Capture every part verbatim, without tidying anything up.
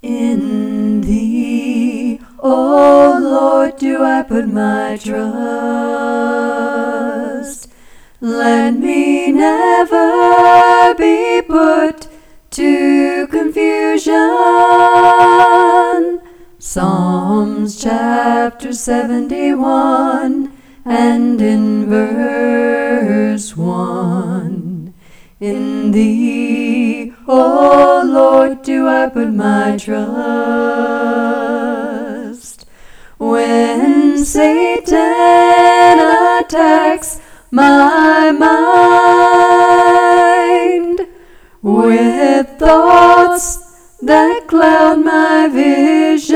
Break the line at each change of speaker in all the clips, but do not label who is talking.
In Thee, O Lord, do I put my trust. Let me never be put to confusion. Psalms chapter seventy-one and in verse one. In Thee, O Lord, do I put my trust. When Satan attacks my mind with thoughts that cloud my vision,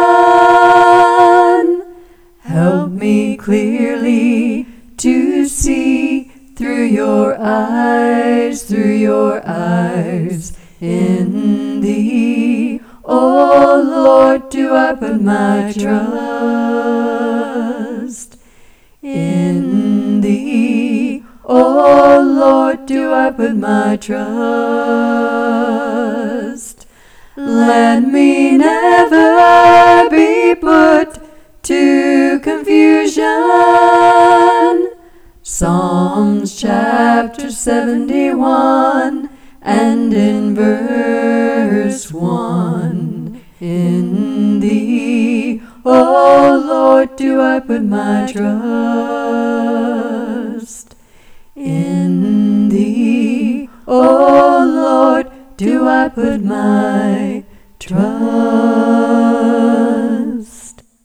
help me clearly to see through your eyes, through your eyes. In Thee, O Lord, do I put my trust. In Thee, O Lord, do I put my trust. Let me never be put to confusion. Psalms chapter seventy-one and in verse one. In Thee, O Lord, do I put my trust. In Thee, O Lord, do I put my trust.